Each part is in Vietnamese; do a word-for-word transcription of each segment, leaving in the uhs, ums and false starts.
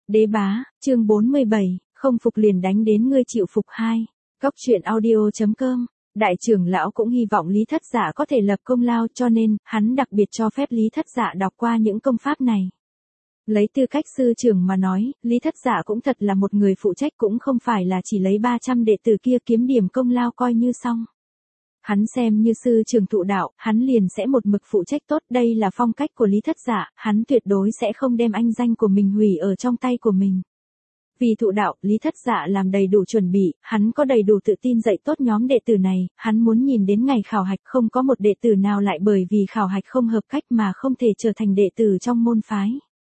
Đế bá, chương bốn mươi bảy, không phục liền đánh đến ngươi chịu phục hai. Góc truyện audio.com. Đại trưởng lão cũng hy vọng Lý Thất Dạ có thể lập công lao, cho nên, hắn đặc biệt cho phép Lý Thất Dạ đọc qua những công pháp này. Lấy tư cách sư trưởng mà nói, Lý Thất Dạ cũng thật là một người phụ trách, cũng không phải là chỉ lấy ba trăm đệ tử kia kiếm điểm công lao coi như xong. Hắn xem như sư trưởng thụ đạo, hắn liền sẽ một mực phụ trách tốt, đây là phong cách của Lý Thất Dạ, hắn tuyệt đối sẽ không đem anh danh của mình hủy ở trong tay của mình. Vì thụ đạo, Lý Thất Dạ làm đầy đủ chuẩn bị, hắn có đầy đủ tự tin dạy tốt nhóm đệ tử này, hắn muốn nhìn đến ngày khảo hạch không có một đệ tử nào lại bởi vì khảo hạch không hợp cách mà không thể trở thành đệ tử trong môn phái.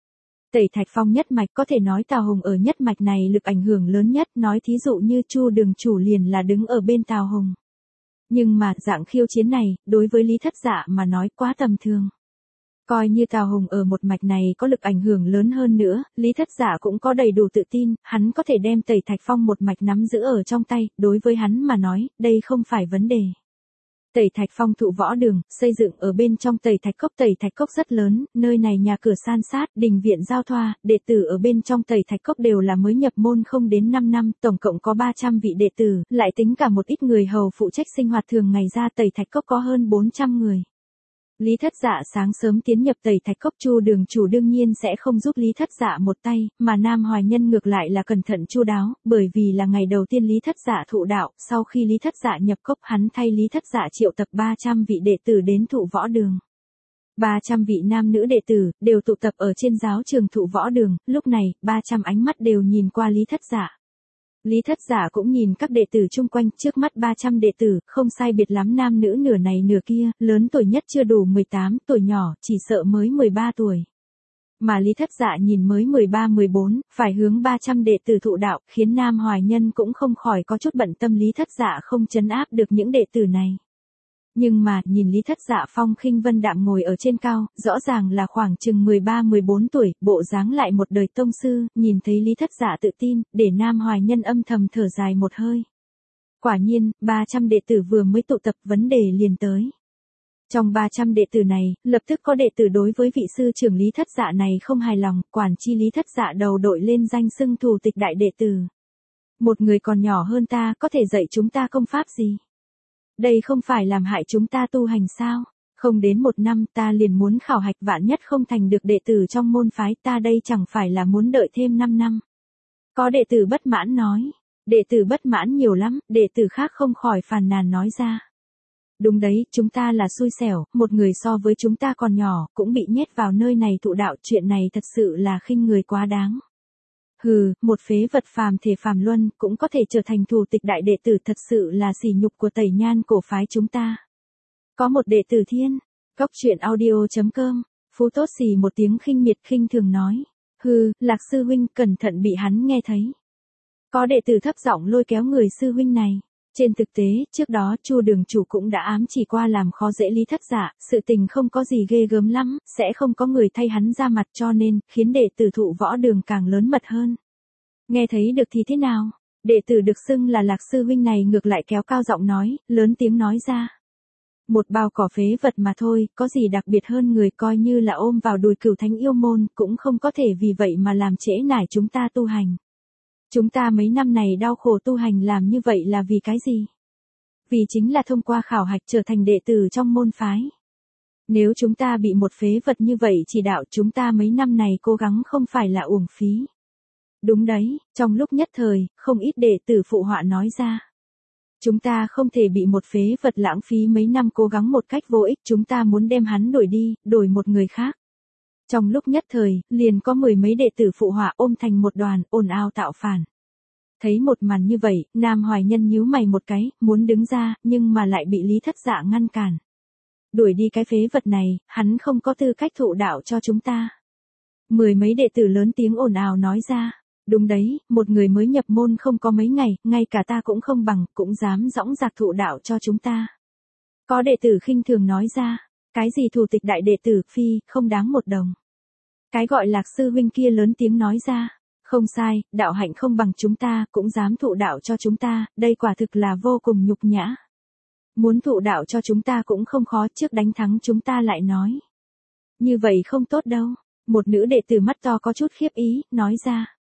Tẩy Thạch Phong nhất mạch có thể nói Tào Hùng ở nhất mạch này lực ảnh hưởng lớn nhất, nói thí dụ như Chu Đường Chủ liền là đứng ở bên Tào Hùng. Nhưng mà, dạng khiêu chiến này, đối với Lý Thất Dạ mà nói quá tầm thường. Coi như Tào Hùng ở một mạch này có lực ảnh hưởng lớn hơn nữa, Lý Thất Dạ cũng có đầy đủ tự tin, hắn có thể đem Tẩy Thạch Phong một mạch nắm giữ ở trong tay, đối với hắn mà nói, đây không phải vấn đề. Tẩy Thạch Phong thụ võ đường, xây dựng ở bên trong Tẩy Thạch Cốc. Tẩy Thạch Cốc rất lớn, nơi này nhà cửa san sát, đình viện giao thoa, đệ tử ở bên trong Tẩy Thạch Cốc đều là mới nhập môn không đến năm năm, tổng cộng có ba trăm vị đệ tử, lại tính cả một ít người hầu phụ trách sinh hoạt thường ngày ra Tẩy Thạch Cốc có hơn bốn trăm người. Lý Thất Dạ sáng sớm tiến nhập Tẩy Thạch Cốc, Chu Đường Chủ đương nhiên sẽ không giúp Lý Thất Dạ một tay, mà Nam Hoài Nhân ngược lại là cẩn thận chu đáo, bởi vì là ngày đầu tiên Lý Thất Dạ thụ đạo, sau khi Lý Thất Dạ nhập cốc hắn thay Lý Thất Dạ triệu tập ba trăm vị đệ tử đến thụ võ đường. ba trăm vị nam nữ đệ tử, đều tụ tập ở trên giáo trường thụ võ đường, lúc này, ba trăm ánh mắt đều nhìn qua Lý Thất Dạ. Lý Thất Dạ cũng nhìn các đệ tử chung quanh, trước mắt ba trăm đệ tử, không sai biệt lắm nam nữ nửa này nửa kia, lớn tuổi nhất chưa đủ mười tám, tuổi nhỏ, chỉ sợ mới mười ba tuổi. Mà Lý Thất Dạ nhìn mới mười ba mười bốn, phải hướng ba trăm đệ tử thụ đạo, khiến Nam Hoài Nhân cũng không khỏi có chút bận tâm Lý Thất Dạ không trấn áp được những đệ tử này. Nhưng mà, nhìn Lý Thất Dạ phong khinh vân đạm ngồi ở trên cao, rõ ràng là khoảng chừng mười ba mười bốn tuổi, bộ dáng lại một đời tông sư, nhìn thấy Lý Thất Dạ tự tin, để Nam Hoài Nhân âm thầm thở dài một hơi. Quả nhiên, ba trăm đệ tử vừa mới tụ tập vấn đề liền tới. Trong ba trăm đệ tử này, lập tức có đệ tử đối với vị sư trưởng Lý Thất Dạ này không hài lòng, quản chi Lý Thất Dạ đầu đội lên danh xưng thủ tịch đại đệ tử. Một người còn nhỏ hơn ta, có thể dạy chúng ta công pháp gì? Đây không phải làm hại chúng ta tu hành sao? Không đến một năm ta liền muốn khảo hạch, vạn nhất không thành được đệ tử trong môn phái, ta đây chẳng phải là muốn đợi thêm năm năm. Có đệ tử bất mãn nói. Đệ tử bất mãn nhiều lắm, đệ tử khác không khỏi phàn nàn nói ra. Đúng đấy, chúng ta là xui xẻo, một người so với chúng ta còn nhỏ, cũng bị nhét vào nơi này thụ đạo, chuyện này thật sự là khinh người quá đáng. Hừ, một phế vật phàm thể phàm luân, cũng có thể trở thành thủ tịch đại đệ tử, thật sự là sỉ nhục của Tẩy Nhan cổ phái chúng ta. Có một đệ tử thiên, góc truyện audio.com, Phú Tốt xì một tiếng khinh miệt khinh thường nói. Hừ, Lạc sư huynh, cẩn thận bị hắn nghe thấy. Có đệ tử thấp giọng lôi kéo người sư huynh này. Trên thực tế, trước đó Chu Đường Chủ cũng đã ám chỉ qua làm khó dễ Lý Thất Dạ, sự tình không có gì ghê gớm lắm, sẽ không có người thay hắn ra mặt, cho nên, khiến đệ tử thụ võ đường càng lớn mật hơn. Nghe thấy được thì thế nào? Đệ tử được xưng là Lạc sư huynh này ngược lại kéo cao giọng nói, lớn tiếng nói ra. Một bao cỏ phế vật mà thôi, có gì đặc biệt hơn người, coi như là ôm vào đùi Cửu Thánh yêu môn, cũng không có thể vì vậy mà làm trễ nải chúng ta tu hành. Chúng ta mấy năm này đau khổ tu hành làm như vậy là vì cái gì? Vì chính là thông qua khảo hạch trở thành đệ tử trong môn phái. Nếu chúng ta bị một phế vật như vậy chỉ đạo, chúng ta mấy năm này cố gắng không phải là uổng phí. Đúng đấy, trong lúc nhất thời, không ít đệ tử phụ họa nói ra. Chúng ta không thể bị một phế vật lãng phí mấy năm cố gắng một cách vô ích, chúng ta muốn đem hắn đổi đi, đổi một người khác. Trong lúc nhất thời, liền có mười mấy đệ tử phụ họa ôm thành một đoàn, ồn ào tạo phản. Thấy một màn như vậy, Nam Hoài Nhân nhíu mày một cái, muốn đứng ra, nhưng mà lại bị Lý Thất Dạ ngăn cản. Đuổi đi cái phế vật này, hắn không có tư cách thụ đạo cho chúng ta. Mười mấy đệ tử lớn tiếng ồn ào nói ra. Đúng đấy, một người mới nhập môn không có mấy ngày, ngay cả ta cũng không bằng, cũng dám dõng dạc thụ đạo cho chúng ta. Có đệ tử khinh thường nói ra. Cái gì thủ tịch đại đệ tử, phi, không đáng một đồng. Cái gọi Lạc sư huynh kia lớn tiếng nói ra. Không sai, đạo hạnh không bằng chúng ta, cũng dám thụ đạo cho chúng ta, đây quả thực là vô cùng nhục nhã. Muốn thụ đạo cho chúng ta cũng không khó, trước đánh thắng chúng ta lại nói. Như vậy không tốt đâu. Một nữ đệ tử mắt to có chút khiếp ý, nói ra.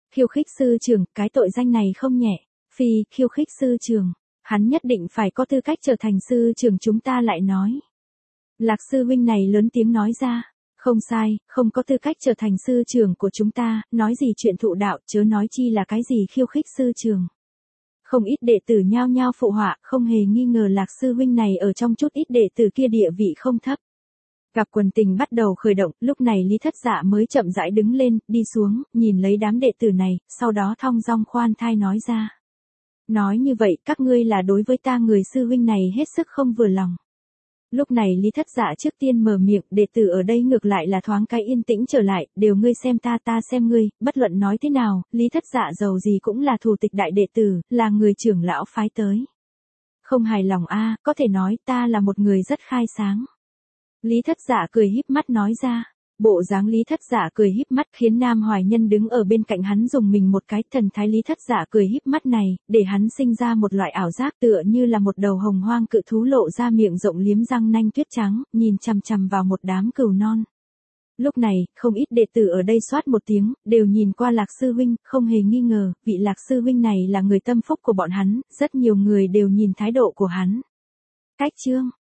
Khiêu khích sư trưởng, cái tội danh này không nhẹ. Phi, khiêu khích sư trưởng, hắn nhất định phải có tư cách trở thành sư trưởng chúng ta lại nói. Lạc sư huynh này lớn tiếng nói ra, không sai, không có tư cách trở thành sư trưởng của chúng ta, nói gì chuyện thụ đạo, chớ nói chi là cái gì khiêu khích sư trưởng. Không ít đệ tử nhao nhao phụ họa, không hề nghi ngờ Lạc sư huynh này ở trong chút ít đệ tử kia địa vị không thấp. Gặp quần tình bắt đầu khởi động, lúc này Lý Thất Dạ mới chậm rãi đứng lên, đi xuống, nhìn lấy đám đệ tử này, sau đó thong dong khoan thai nói ra. Nói như vậy, các ngươi là đối với ta người sư huynh này hết sức không vừa lòng. Lúc này Lý Thất Dạ trước tiên mở miệng, đệ tử ở đây ngược lại là thoáng cái yên tĩnh trở lại, đều ngươi xem ta ta xem ngươi, bất luận nói thế nào, Lý Thất Dạ giàu gì cũng là thủ tịch đại đệ tử, là người trưởng lão phái tới. Không hài lòng a, có thể nói ta là một người rất khai sáng. Lý Thất Dạ cười híp mắt nói ra. Bộ dáng Lý Thất Dạ cười híp mắt khiến Nam Hoài Nhân đứng ở bên cạnh hắn dùng mình một cái, thần thái Lý Thất Dạ cười híp mắt này, để hắn sinh ra một loại ảo giác tựa như là một đầu hồng hoang cự thú lộ ra miệng rộng liếm răng nanh tuyết trắng, nhìn chằm chằm vào một đám cừu non. Lúc này, không ít đệ tử ở đây xoát một tiếng, đều nhìn qua Lạc sư huynh, không hề nghi ngờ, vị Lạc sư huynh này là người tâm phúc của bọn hắn, rất nhiều người đều nhìn thái độ của hắn. Cách chương